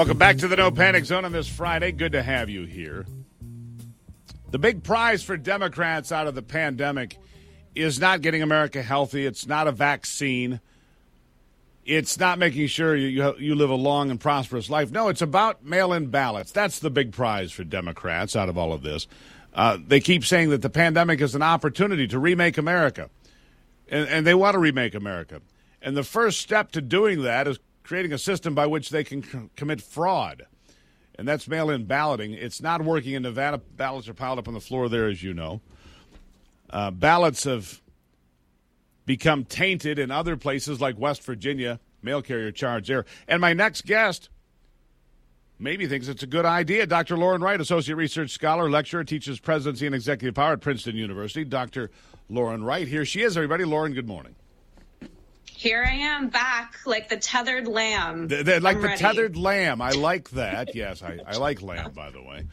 Welcome back to the No Panic Zone on this Friday. Good to have you here. The big prize for Democrats out of the pandemic is not getting America healthy. It's not a vaccine. It's not making sure you live a long and prosperous life. No, it's about mail-in ballots. That's the big prize for Democrats out of all of this. They keep saying that the pandemic is an opportunity to remake America, and they want to remake America. And the first step to doing that is creating a system by which they can commit fraud, and that's mail-in balloting. It's not working in Nevada. Ballots are piled up on the floor there, as you know. Ballots have become tainted in other places like West Virginia, mail carrier charge there. And my next guest maybe thinks it's a good idea. Dr. Lauren Wright, Associate Research Scholar, lecturer, teaches Presidency and Executive Power at Princeton University. Dr. Lauren Wright, here she is, everybody. Lauren, good morning. Here I am back like the tethered lamb. Tethered lamb. I like that. Yes, I like lamb, by the way.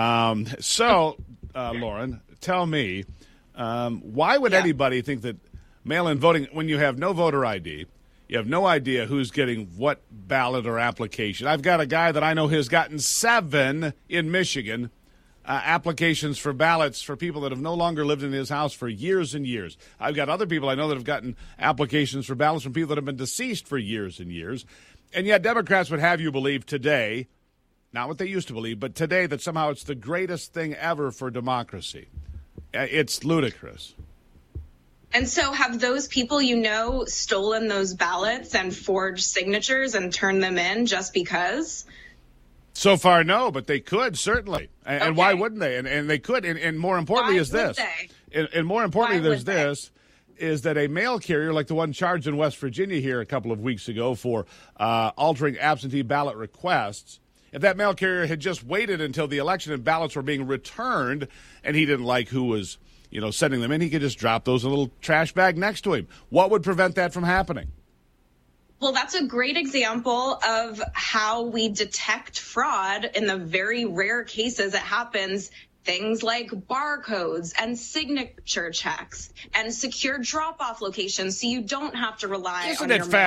Lauren, tell me, why would anybody think that mail-in voting, when you have no voter ID, you have no idea who's getting what ballot or application? I've got a guy that I know has gotten 7 in Michigan applications for ballots for people that have no longer lived in his house for years and years. I've got other people I know that have gotten applications for ballots from people that have been deceased for years and years. And yet Democrats would have you believe today, not what they used to believe, but today that somehow it's the greatest thing ever for democracy. It's ludicrous. And so have those people stolen those ballots and forged signatures and turned them in just because? So far, no, but they could, certainly. And why wouldn't they? And they could. And more importantly is this. And more importantly, there's this, is that a mail carrier like the one charged in West Virginia here a couple of weeks ago for altering absentee ballot requests, if that mail carrier had just waited until the election and ballots were being returned and he didn't like who was, sending them in, he could just drop those in a little trash bag next to him. What would prevent that from happening? Well, that's a great example of how we detect fraud in the very rare cases it happens. Things like barcodes and signature checks and secure drop-off locations so you don't have to rely on your mailman. Isn't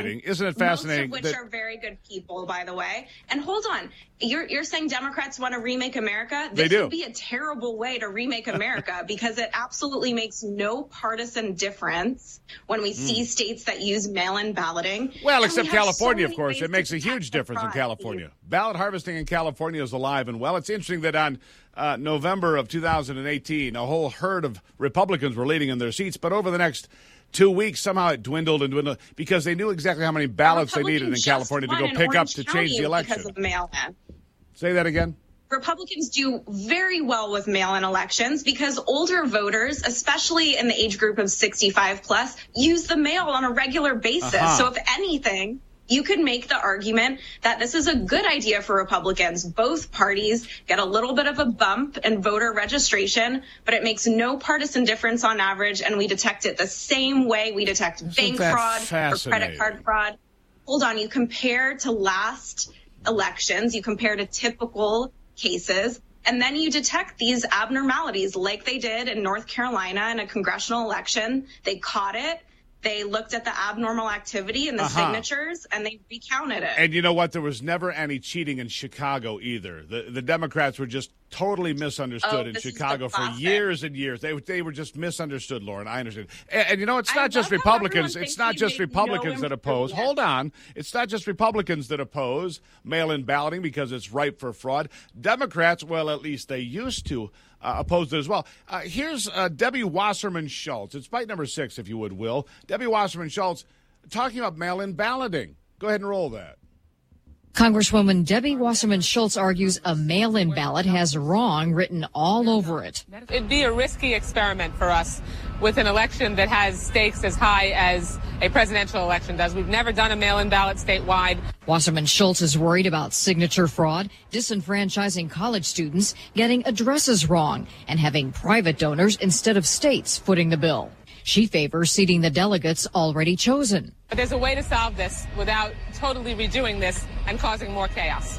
it fascinating? Most of which are very good people, by the way. And hold on. You're saying Democrats want to remake America? They do. Would be a terrible way to remake America because it absolutely makes no partisan difference when we see states that use mail-in balloting. Well, except California, of course. It makes a huge difference in California. Ballot harvesting in California is alive and well. It's interesting that on November of 2018, a whole herd of Republicans were leading in their seats, but over the next 2 weeks, somehow it dwindled because they knew exactly how many ballots they needed in California to go pick up to change the election. Because of mail-in. Say that again. Republicans do very well with mail-in elections because older voters, especially in the age group of 65 plus, use the mail on a regular basis. So if anything, you could make the argument that this is a good idea for Republicans. Both parties get a little bit of a bump in voter registration, but it makes no partisan difference on average, and we detect it the same way we detect bank fraud or credit card fraud. Hold on, you compare to last elections, you compare to typical cases, and then you detect these abnormalities like they did in North Carolina in a congressional election. They caught it. They looked at the abnormal activity in the signatures, and they recounted it. And you know what? There was never any cheating in Chicago either. The Democrats were just totally misunderstood in Chicago for years and years. They were just misunderstood, Lauren. I understand. And you know, it's not just Republicans. It's not just Republicans that oppose. Hold on. It's not just Republicans that oppose mail-in balloting because it's ripe for fraud. Democrats, well, at least they used to, opposed it as well. Here's Debbie Wasserman Schultz. It's bite number 6, if you would, Will. Debbie Wasserman Schultz talking about mail-in balloting. Go ahead and roll that. Congresswoman Debbie Wasserman Schultz argues a mail-in ballot has wrong written all over it. It'd be a risky experiment for us with an election that has stakes as high as a presidential election does. We've never done a mail-in ballot statewide. Wasserman Schultz is worried about signature fraud, disenfranchising college students, getting addresses wrong, and having private donors instead of states footing the bill. She favors seating the delegates already chosen. But there's a way to solve this without totally redoing this and causing more chaos.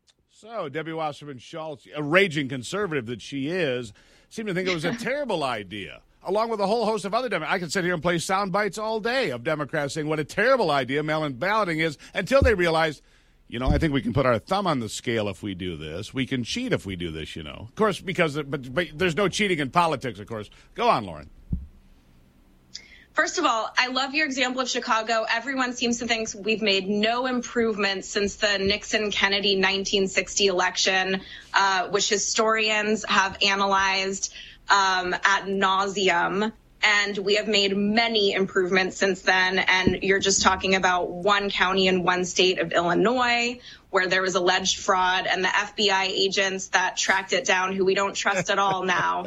So Debbie Wasserman Schultz, a raging conservative that she is, seemed to think it was a terrible idea, along with a whole host of other Democrats. I could sit here and play sound bites all day of Democrats saying what a terrible idea mail-in balloting is until they realize, I think we can put our thumb on the scale if we do this. We can cheat if we do this, Of course, but there's no cheating in politics, of course. Go on, Lauren. First of all, I love your example of Chicago. Everyone seems to think we've made no improvements since the Nixon-Kennedy 1960 election, which historians have analyzed ad nauseum. And we have made many improvements since then. And you're just talking about one county in one state of Illinois where there was alleged fraud, and the FBI agents that tracked it down, who we don't trust at all now,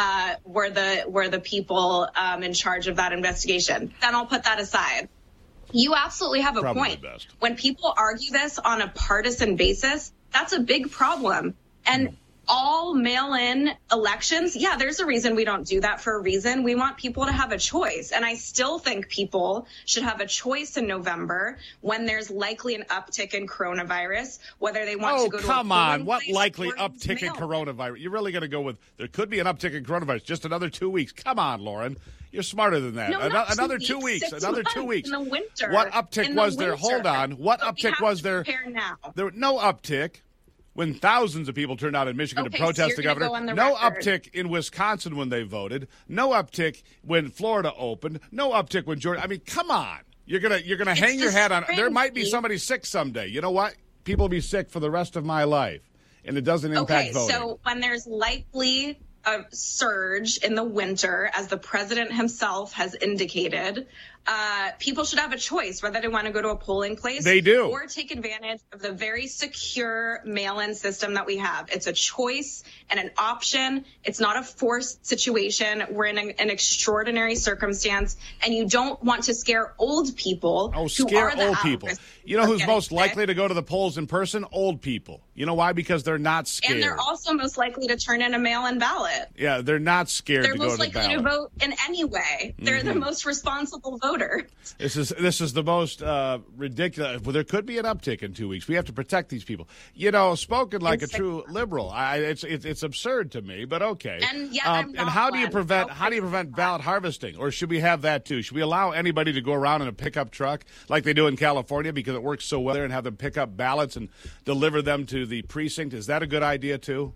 were the people in charge of that investigation. Then I'll put that aside. You absolutely have a point. When people argue this on a partisan basis, that's a big problem. And all mail-in elections, yeah, there's a reason we don't do that for a reason. We want people to have a choice. And I still think people should have a choice in November when there's likely an uptick in coronavirus, whether they want to go to a come on. What likely uptick in coronavirus? You're really going to go with there could be an uptick in coronavirus, just another 2 weeks. Come on, Lauren. You're smarter than that. No, another 2 weeks. Another 2 weeks. In the winter. What uptick was there? Hold on. What uptick was there? Now. There was no uptick when thousands of people turned out in Michigan to protest the governor. No uptick in Wisconsin when they voted. No uptick when Florida opened. No uptick when Georgia. I mean, come on. You're gonna hang your hat on. There might be somebody sick someday. You know what? People will be sick for the rest of my life, and it doesn't impact voting. So when there's likely a surge in the winter, as the president himself has indicated, people should have a choice whether they want to go to a polling place. They do. Or take advantage of the very secure mail-in system that we have. It's a choice and an option. It's not a forced situation. We're in an extraordinary circumstance, and you don't want to scare old people. Oh, scare old people. You know who's most likely to go to the polls in person? Old people. You know why? Because they're not scared. And they're also most likely to turn in a mail-in ballot. Yeah, they're not scared to go to the ballot. They're most likely to vote in any way. They're the most responsible voter. This is the most ridiculous. Well, there could be an uptick in 2 weeks. We have to protect these people. Spoken like a true liberal. It's absurd to me, but okay. And and how do you prevent ballot harvesting? Or should we have that too? Should we allow anybody to go around in a pickup truck like they do in California because it works so well there, and have them pick up ballots and deliver them to the precinct? Is that a good idea too?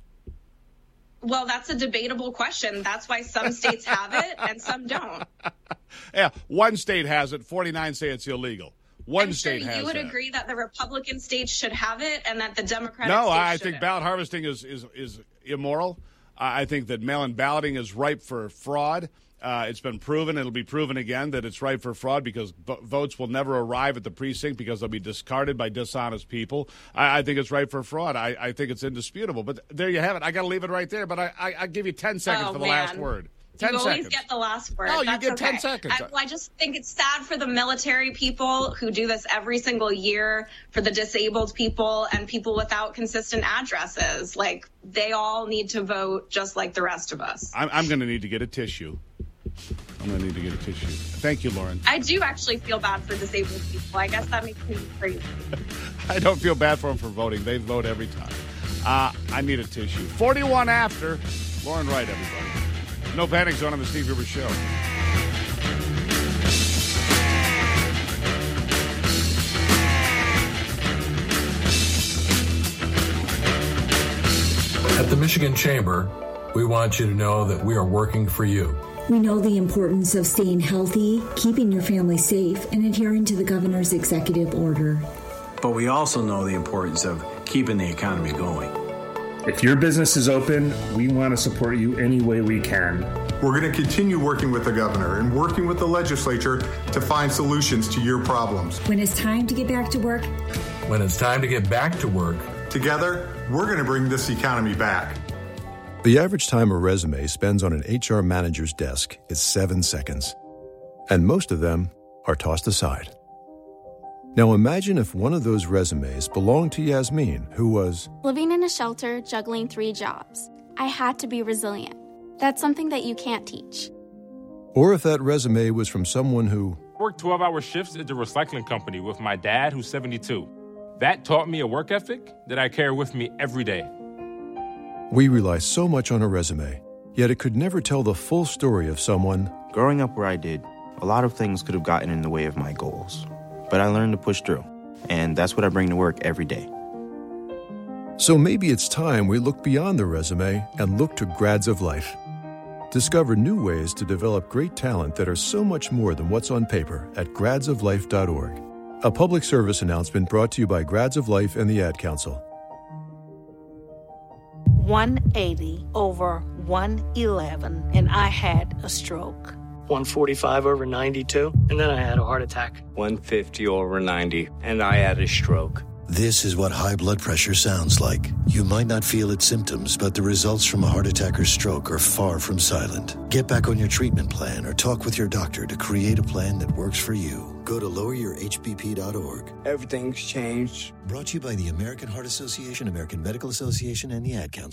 Well, that's a debatable question. That's why some states have it and some don't. Yeah, one state has it. 49 say it's illegal. One state has it. You would agree that the Republican states should have it and that the Democratic states shouldn't. No, I think ballot harvesting is immoral. I think that mail-in balloting is ripe for fraud. It's been proven. It'll be proven again that it's ripe for fraud because votes will never arrive at the precinct because they'll be discarded by dishonest people. I think it's ripe for fraud. I think it's indisputable. But there you have it. I got to leave it right there. But I give you 10 seconds for the last word. 10 you seconds. Always get the last word. No, you That's get okay. 10 seconds. I just think it's sad for the military people who do this every single year, for the disabled people and people without consistent addresses. Like, they all need to vote just like the rest of us. I'm going to need to get a tissue. Thank you, Lauren. I do actually feel bad for disabled people. I guess that makes me crazy. I don't feel bad for them for voting. They vote every time. I need a tissue. 41 after. Lauren Wright, everybody. No Panic Zone on the Steve Gruber Show. At the Michigan Chamber, we want you to know that we are working for you. We know the importance of staying healthy, keeping your family safe, and adhering to the governor's executive order. But we also know the importance of keeping the economy going. If your business is open, we want to support you any way we can. We're going to continue working with the governor and working with the legislature to find solutions to your problems. When it's time to get back to work. When it's time to get back to work. Together, we're going to bring this economy back. The average time a resume spends on an HR manager's desk is 7 seconds. And most of them are tossed aside. Now imagine if one of those resumes belonged to Yasmin, who was living in a shelter, juggling 3 jobs. I had to be resilient. That's something that you can't teach. Or if that resume was from someone who worked 12-hour shifts at the recycling company with my dad, who's 72. That taught me a work ethic that I carry with me every day. We rely so much on a resume, yet it could never tell the full story of someone. Growing up where I did, a lot of things could have gotten in the way of my goals. But I learned to push through. and that's what I bring to work every day. So maybe it's time we look beyond the resume and look to Grads of Life. Discover new ways to develop great talent that are so much more than what's on paper at gradsoflife.org. A public service announcement brought to you by Grads of Life and the Ad Council. 180 over 111, and I had a stroke. 145 over 92, and then I had a heart attack. 150 over 90, and I had a stroke. This is what high blood pressure sounds like. You might not feel its symptoms, but the results from a heart attack or stroke are far from silent. Get back on your treatment plan or talk with your doctor to create a plan that works for you. Go to loweryourhbp.org. Everything's changed. Brought to you by the American Heart Association, American Medical Association, and the Ad Council.